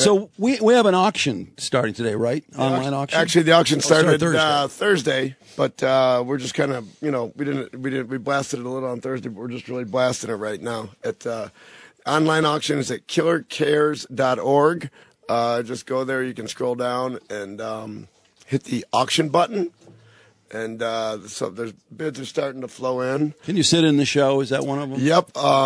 So we have an auction starting today, right? Online auction. Actually, the auction started Thursday. but we're just kind of, we blasted it a little on Thursday, but we're just really blasting it right now. At online auction is at killercares.org. Just go there. You can scroll down and hit the auction button. And so there's bids are starting to flow in. Can you sit in the show? Is that one of them? Yep.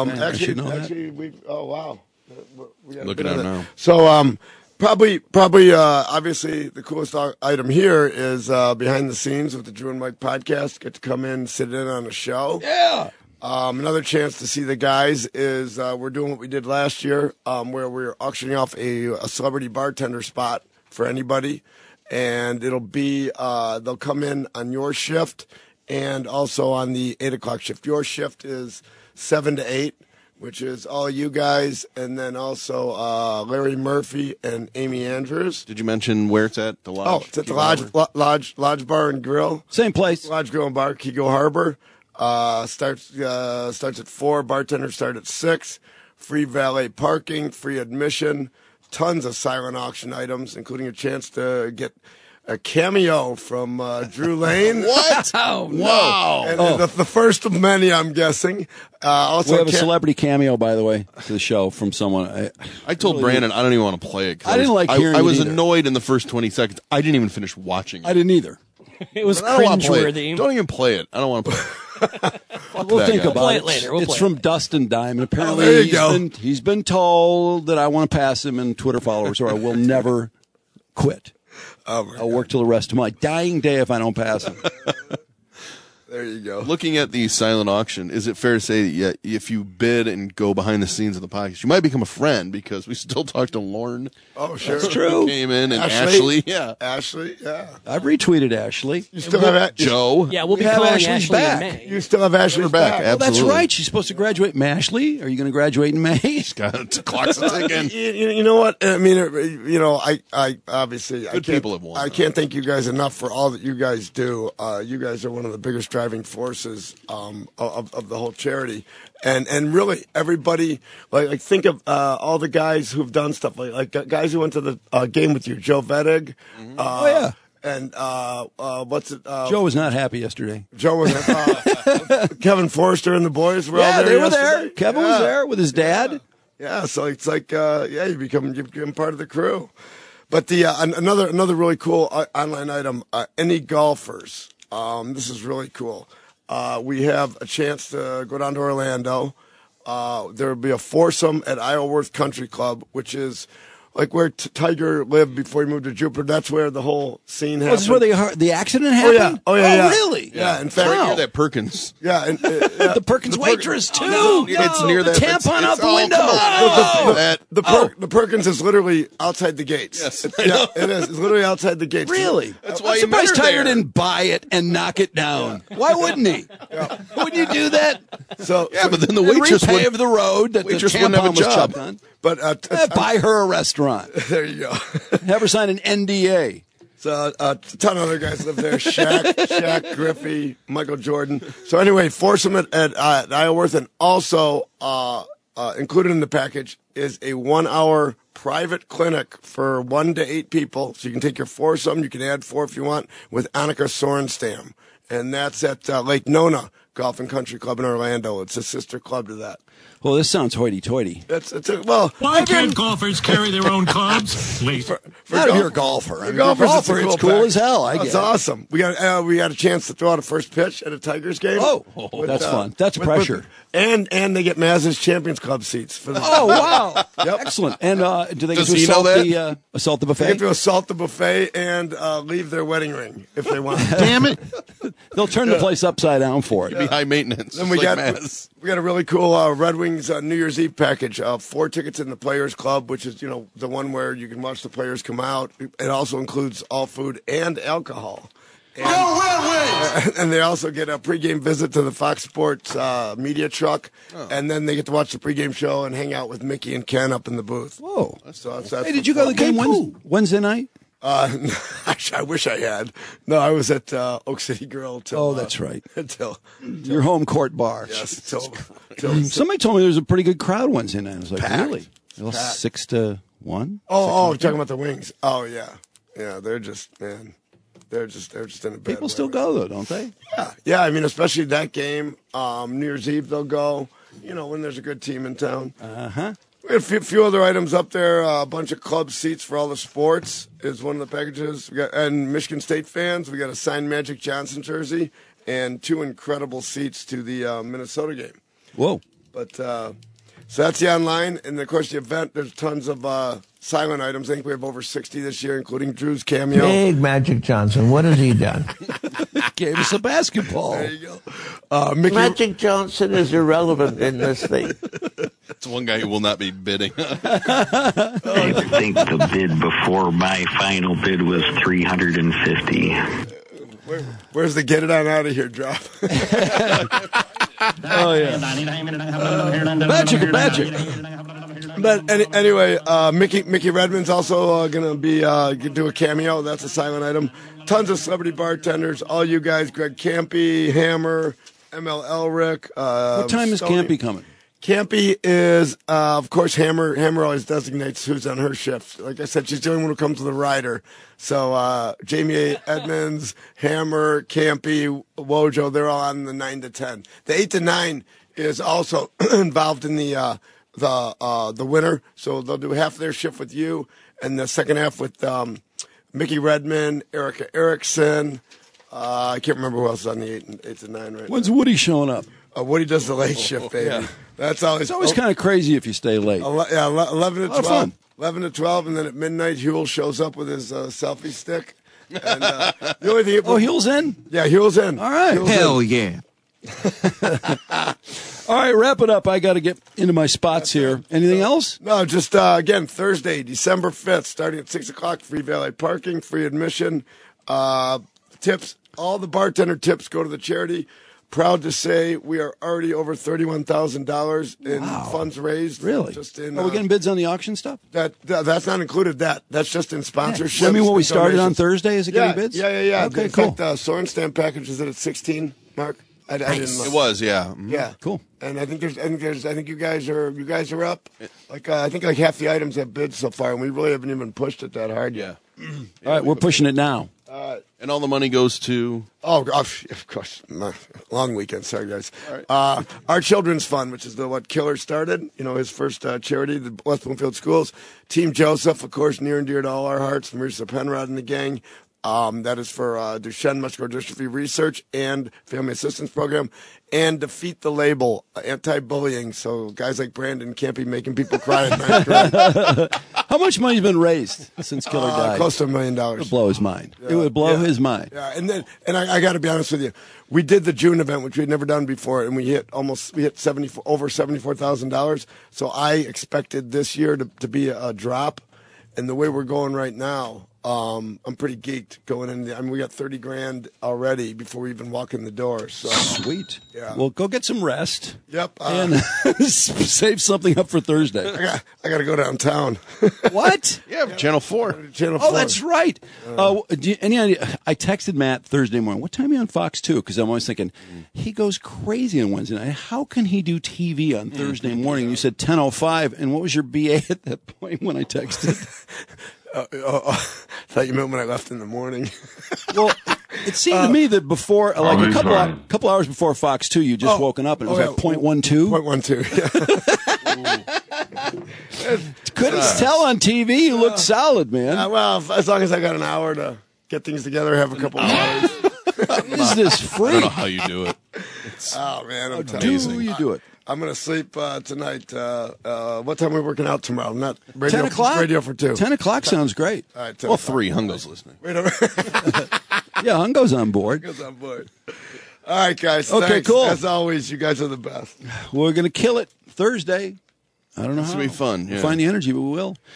Wow. Looking at it now. So probably obviously the coolest item here is behind the scenes with the Drew and Mike podcast. Get to come in, sit in on a show. Yeah. Another chance to see the guys is we're doing what we did last year, where we're auctioning off a celebrity bartender spot for anybody. And it'll be, they'll come in on your shift and also on the 8 o'clock shift. Your shift is 7 to 8, which is all you guys, and then also Larry Murphy and Amy Andrews. Did you mention where it's at? The Lodge? Oh, it's at the Lodge Bar and Grill. Same place. Lodge Grill and Bar, Kego Harbor. Starts at 4. Bartenders start at 6. Free valet parking, free admission. Tons of silent auction items, including a chance to get a cameo from Drew Lane. What? Oh, wow. And the first of many, I'm guessing. Also, we have a celebrity cameo, by the way, to the show from someone. I told Brandon I don't even want to play it. I didn't like hearing it I was either. Annoyed in the first 20 seconds. I didn't even finish watching it. I didn't either. It was I don't wanna play it. cringeworthy. Don't even play it. I don't want to play it. We'll think guy. about We'll play it it later. We'll it's play from it. Dustin Diamond. Apparently, there you go. He's been told that I want to pass him in Twitter followers, or I will never quit. I'll work till the rest of my dying day if I don't pass him. There you go. Looking at the silent auction, is it fair to say that if you bid and go behind the scenes of the podcast, you might become a friend because we still talk to Lauren. Oh, sure. That's true. Came in and Ashley. Yeah. Ashley, yeah. I've retweeted Ashley. You still have Joe. Yeah, we'll be We have calling Ashley's Ashley back. in May. You still have Ashley's back. Well, that's Absolutely. right. She's supposed to graduate. Ashley, are you going to graduate in May? Got clocks are ticking. You know what? I mean, I obviously people have won, I can't thank you guys enough for all that you guys do. You guys are one of the biggest driving forces of the whole charity, and really everybody like think of all the guys who've done stuff like guys who went to the game with you, Joe Vettig. Oh, yeah. And what's it? Joe was not happy yesterday. Joe was Kevin Forrester and the boys were all Yeah, there. they were yesterday. there. Kevin was there with his dad. Yeah, so it's like you become part of the crew. But the another really cool online item. Any golfers? This is really cool. We have a chance to go down to Orlando. There will be a foursome at Isleworth Country Club, which is like where Tiger lived before he moved to Jupiter. That's where the whole scene happened. Oh, this is where the accident happened? Oh, yeah. Really? Yeah, in fact, Wow. Near that Perkins. yeah, and, The Perkins waitress, too. It's near the that. tampon out the oh, window. come on. Oh. the Perkins is literally outside the gates. Yes, Yeah, it is. It's literally outside the gates. Really? That's why I'm you surprised met her Tiger there. didn't buy it and knock it down. Why wouldn't he? Wouldn't you do that? So Yeah, but then the And waitress repave would. the road that the waitress wouldn't have a tampon was job. chopped on. but Buy her a restaurant. there you go. Have her sign an NDA. So a ton of other guys live there. Shaq Griffey, Michael Jordan. So anyway, foursome at Isleworth, and also included in the package is a 1-hour private clinic for 1 to 8 people. So you can take your foursome. You can add 4 if you want with Annika Sorenstam. And that's at Lake Nona Golf and Country Club in Orlando. It's a sister club to that. Well, this sounds hoity-toity. Why can't golfers carry their own clubs? Wait. Not if you're a golfer. I mean, golfers, if you're a golfer, it's cool package. as hell. I That's get it. awesome. We got a chance to throw out a first pitch at a Tigers game. Oh, that's fun. That's pressure. And they get Maz's Champions Club seats for the. Oh, wow. Excellent. And do they get Does to he know assault the They buffet? get to assault the buffet and leave their wedding ring if they want. Damn it. They'll turn the place upside down for it. Be high maintenance. Then we like got Maz. we got a really cool Red Wings New Year's Eve package. 4 tickets in the Players Club, which is the one where you can watch the players come out. It also includes all food and alcohol. And they also get a pregame visit to the Fox Sports media truck, and then they get to watch the pregame show and hang out with Mickey and Ken up in the booth. Whoa. So that's Hey, did you go to the game Wednesday night? Actually, I wish I had. No, I was at Oak City Grill till. Oh, that's right. Until Your home court bar. yes, till Somebody told me there was a pretty good crowd Wednesday night. I was like, Packed. really? Well, 6 to one. Oh, talking about the Wings. Oh yeah, they're just man, they're just in a bad People way. still go though, don't they? Yeah. I mean, especially that game. New Year's Eve they'll go. When there's a good team in town. We had a few other items up there. A bunch of club seats for all the sports is one of the packages. And Michigan State fans, we got a signed Magic Johnson jersey and 2 incredible seats to the Minnesota game. Whoa. But so that's the online. And, of course, the event, there's tons of silent items. I think we have over 60 this year, including Drew's cameo. Big Magic Johnson. What has he done? Gave us a basketball. There you go. Magic Johnson is irrelevant in this thing. It's one guy who will not be bidding. I think the bid before my final bid was $350. Where's the get it on out of here drop? Oh, yeah. Magic. But anyway, Mickey Redmond's also going to be do a cameo. That's a silent item. Tons of celebrity bartenders. All you guys, Greg Campy, Hammer, ML Elric. What time is Campy coming? Campy is, of course, Hammer. Hammer always designates who's on her shift. Like I said, she's the only one who comes to the rider. So Jamie Edmonds, Hammer, Campy, Wojo, they're all on the 9 to 10. The 8 to 9 is also involved in the winner. So they'll do half their shift with you, and the second half with Mickey Redmond, Erica Erickson. I can't remember who else is on the 8 to 9 right When's now. Woody showing up? Woody does the late shift, baby. Yeah. That's always. It's always kind of crazy if you stay late. 11 to 12. Fun. 11 to 12, and then at midnight, Huel shows up with his selfie stick. And, the only thing. Huel's in? Yeah, Huel's in. All right. Huel's in. Yeah. All right, wrap it up. I got to get into my spots here. Anything else? No, just again, Thursday, December 5th, starting at 6 o'clock, free valet parking, free admission. Tips, all the bartender tips go to the charity. Proud to say we are already over $31,000 in funds raised. Really? Just in, Are we getting bids on the auction stuff? That's not included. That's just in sponsorship. I mean, what we started on Thursday, is it getting bids? Yeah. Okay, in cool. fact, Sorenstam package is at 16, Mark. I didn't look. It was, yeah. Mhm. Yeah, Cool. And I think you guys are up. Like I think like half the items have bids so far, and we really haven't even pushed it that hard yet. Yeah. All right, we're pushing it now. And all the money goes to. Oh, of course. Long weekend. Sorry, guys. Our Children's Fund, which is what Killer started, his first charity, the West Bloomfield Schools. Team Joseph, of course, near and dear to all our hearts. Marisa Penrod and the gang. That is for Duchenne muscular dystrophy research and family assistance program. And Defeat the Label, anti-bullying. So guys like Brandon can't be making people cry at ninth grade. How much money's been raised since Killer died? Close to $1 million. It would blow his mind. It would blow his mind. Yeah, and I got to be honest with you, we did the June event, which we had never done before, and we hit over $74,000. So I expected this year to be a drop, and the way we're going right now, I'm pretty geeked going in. I mean, we got $30,000 already before we even walk in the door. So Sweet. Yeah. Well, go get some rest. Yep. And save something up for Thursday. I got to go downtown. What? Yeah, Channel 4. Channel 4. Oh, that's right. Any idea? I texted Matt Thursday morning. What time are you on Fox 2? Because I'm always thinking, he goes crazy on Wednesday night. How can he do TV on Thursday morning? You said 10:05. And what was your BA at that point when I texted? Thought you meant when I left in the morning. Well, it seemed to me that before, like a couple hours before Fox 2, you just woken up and it was like 0.12. 0.12, yeah. Couldn't tell on TV. You looked solid, man. Well, as long as I got an hour to get things together, have a couple of hours. Is this I free? don't know how you do it. Oh, man, I'm telling Do you. you do it? I'm going to sleep tonight. What time are we working out tomorrow? Not radio, 10 o'clock? Radio for 2. 10 o'clock sounds great. All right, 10 Well, o'clock. 3. Hungo's listening. Wait a minute. Yeah, Hungo's on board. Goes on board. All right, guys. Okay, thanks. cool. As always, you guys are the best. We're going to kill it Thursday. I don't know It's how. going to be fun. Yeah. Find the energy, but we will.